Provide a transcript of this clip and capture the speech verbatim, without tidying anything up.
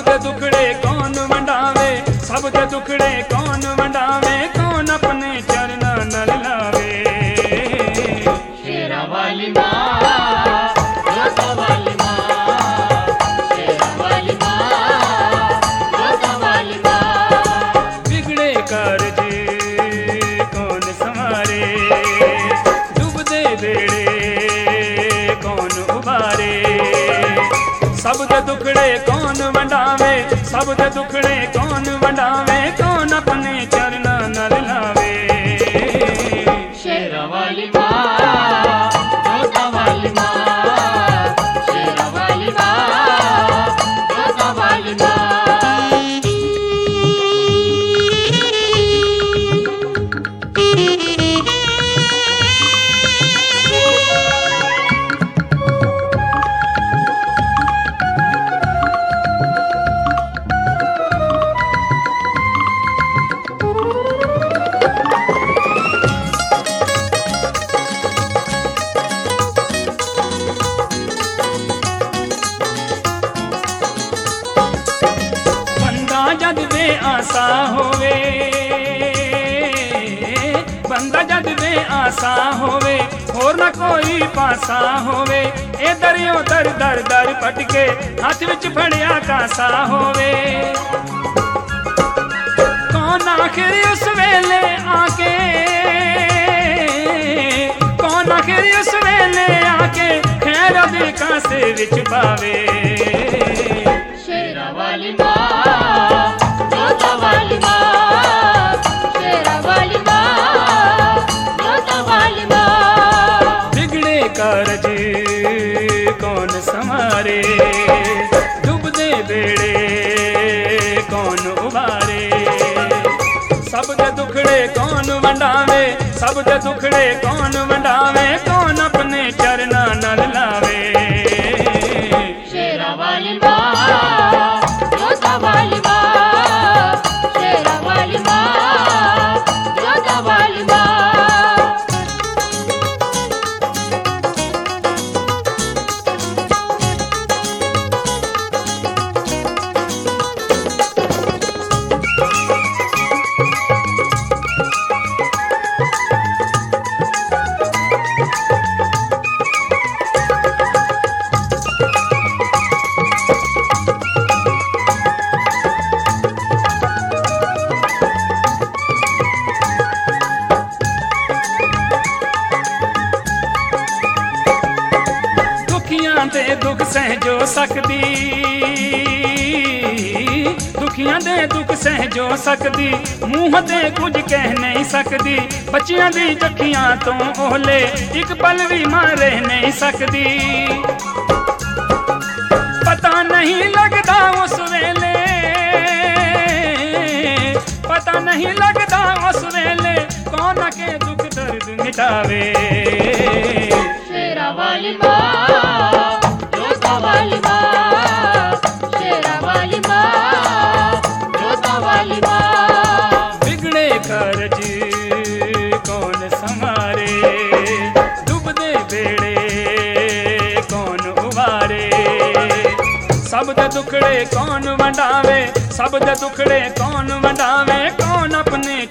दे दुखड़े कौन वंडावे, सब दे दुखड़े कौन वंडावे, कौन अपने चरना नल लावे। शेरा वाली माँ, जोता वाली माँ, शेरा वाली माँ, जोता वाली माँ। बिगड़े कारज कौन संवारे, डूबदे बेड़े कौन उबारे। सब दे दुखड़े कौन वंडावे, सब दे दुखड़े कौन वंडावे, कौन अपने चरना नल लावे। शेरा वाली माँ, जोता वाली माँ, शेरा वाली माँ, जोता वाली माँ। जद वे आसा होवे, बंदा जद वे आसा होवे, होर न कोई पासा होवे। ए दरियो दर दर दर पटके, हाथ विच फड़िया कासा होवे। कौन आखिर उस वेले आके, कौन आखिर उस वेले आके, खैर दे कासे विच पावे। शेरा वाली माँ, जोता वाली माँ, शेरा वाली माँ, जोता वाली माँ। बिगड़े कारज कौन संवारे, डूबदे बेड़े कौन उबारे। सब दे दुखड़े कौन वंडावे, सब दे दुखड़े कौन वंडावे, कौन अपने चरना नल लावे। शेरा वाली माँ, जोता वाली माँ, शेरा वाली माँ, जोता वाली माँ। दुखियां दे दुख सहजो सकदी, दुखियां दे दुख सहजो सकदी, मूंह ते कुछ कह नहीं सकदी। बच्चियां दी जखियां तो ओहले, एक पल भी मां रह नहीं सकदी। पता नहीं लगदा उस वेले, पता नहीं लगदा उस वेले, कौन के दुख दर्द मिटावे। शेरा वाली माँ, जोता वाली माँ, शेरा वाली माँ, जोता वाली माँ। बिगड़े कारज कौन संवारे, डूबदे बेड़े कौन उबारे। सब दे दुखड़े कौन वंडावे, सब दे दुखड़े कौन वंडावे, कौन अपने